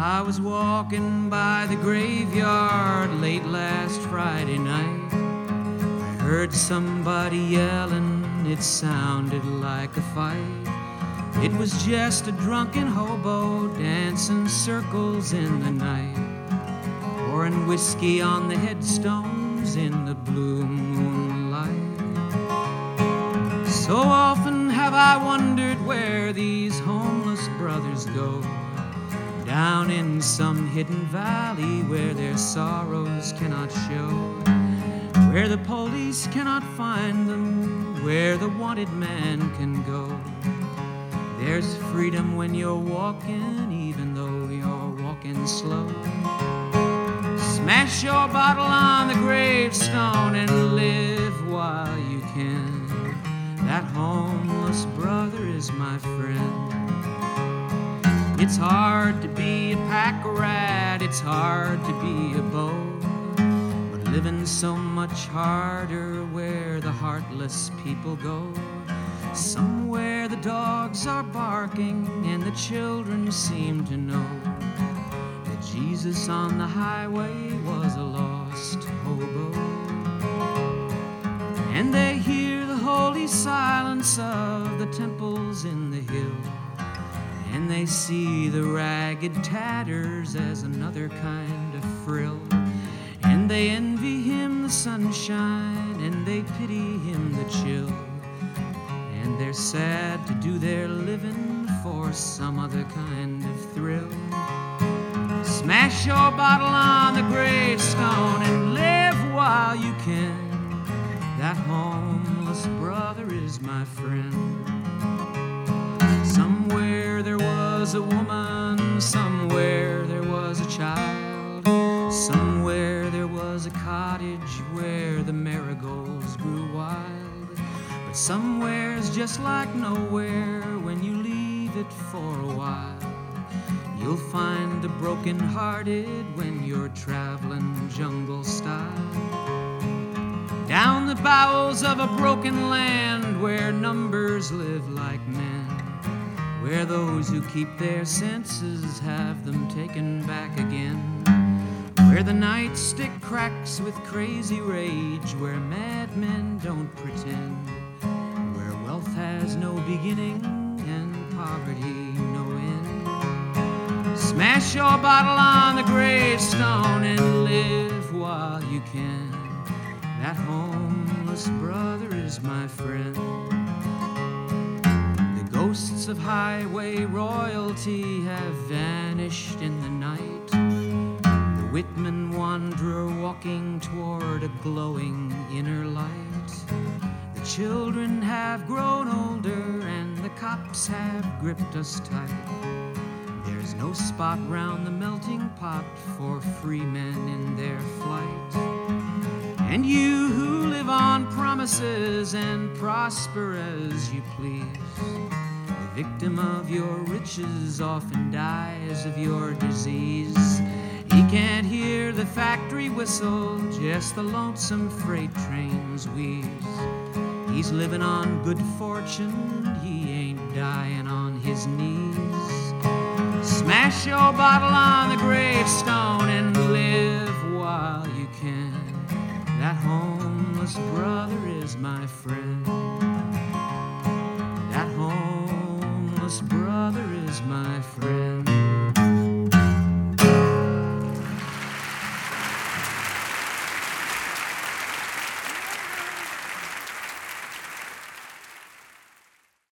I was walking by the graveyard late last Friday night. I heard somebody yelling, it sounded like a fight. It was just a drunken hobo dancing circles in the night, pouring whiskey on the headstones in the blue moonlight. So often have I wondered where these homeless brothers go, down in some hidden valley where their sorrows cannot show, where the police cannot find them, where the wanted man can go. There's freedom when you're walking, even though you're walking slow. Smash your bottle on the gravestone and live while you can. That homeless brother is my friend. It's hard to be a pack rat, it's hard to be a beau, but living so much harder where the heartless people go. Somewhere the dogs are barking and the children seem to know that Jesus on the highway was a lost hobo. And they hear the holy silence of the temples in the hill, and they see the ragged tatters as another kind of frill. And they envy him the sunshine, and they pity him the chill. And they're sad to do their living for some other kind of thrill. Smash your bottle on the gravestone and live while you can. That homeless brother is my friend. Somewhere there was a woman, somewhere there was a child, somewhere there was a cottage where the marigolds grew wild. But somewhere's just like nowhere when you leave it for a while. You'll find the broken-hearted when you're traveling jungle style, down the bowels of a broken land where numbers live like men, where those who keep their senses have them taken back again, where the nightstick cracks with crazy rage, where madmen don't pretend, where wealth has no beginning and poverty no end. Smash your bottle on the gravestone and live while you can. That homeless brother is my friend. The ghosts of highway royalty have vanished in the night. The Whitman wanderer walking toward a glowing inner light. The children have grown older and the cops have gripped us tight. There's no spot round the melting pot for free men in their flight. And you who live on promises and prosper as you please, the victim of your riches often dies of your disease. He can't hear the factory whistle, just the lonesome freight trains wheeze. He's living on good fortune, he ain't dying on his knees. Smash your bottle on the gravestone and live while you can. That homeless brother is my friend. That homeless brother is my friend.